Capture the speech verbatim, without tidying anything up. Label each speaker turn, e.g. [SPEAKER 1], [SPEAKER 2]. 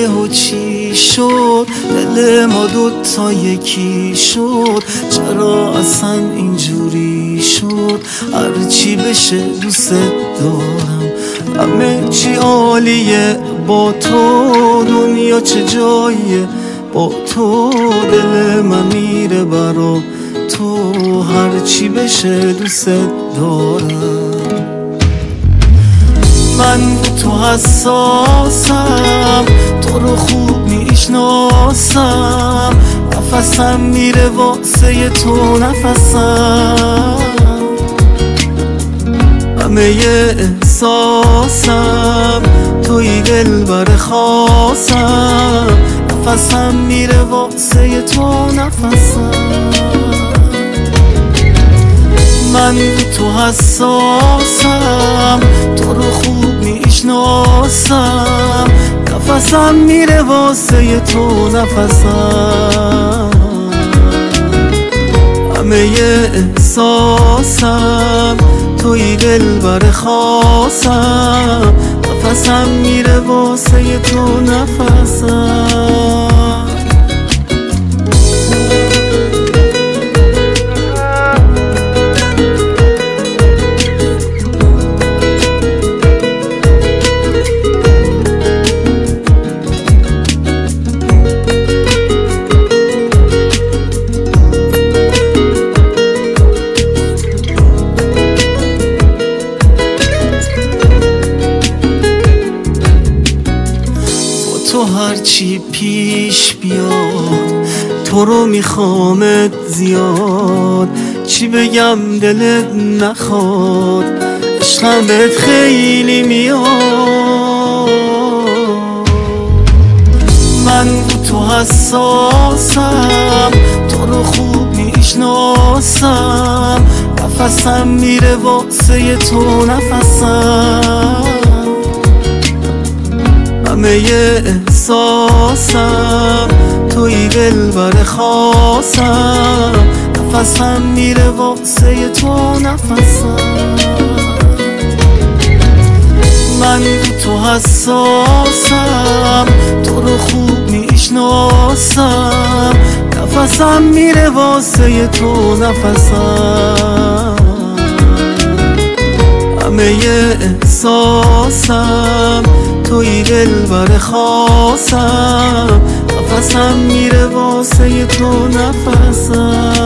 [SPEAKER 1] یهو چی شد؟ دل ما دوتا یکی شد. چرا اصلا اینجوری شد؟ هرچی بشه دوست دارم، همه چی عالیه با تو. دنیا چه جاییه با تو، دل من میره برا تو. هرچی بشه دوست دارم. من تو حساسم، تو رو خوب میشناسم. نفسم میره واسه تو نفسم، همه احساسم توی دلبر خاصم. نفسم میره واسه تو نفسم. من تو حساسم، تو رو خوب میشناسم. نفسم میره واسه تو نفسم، همه احساسم توی دلبر خاصم. نفسم میره واسه تو نفسم. تو هرچی پیش بیاد، تو رو میخوامت زیاد. چی بگم دلت نخواد، عشقم بهت خیلی میاد. من تو حساسم، تو رو خوب میشناسم. نفسم میره واسه تو نفسم، همه احساسم توی دلبر خاصم. نفسم میره واسه تو نفسم. من تو حساسم، تو رو خوب میشناسم. نفسم میره واسه تو نفسم، همه احساسم توی دلبر خاصم. نفسم میره واسه تو نفسم.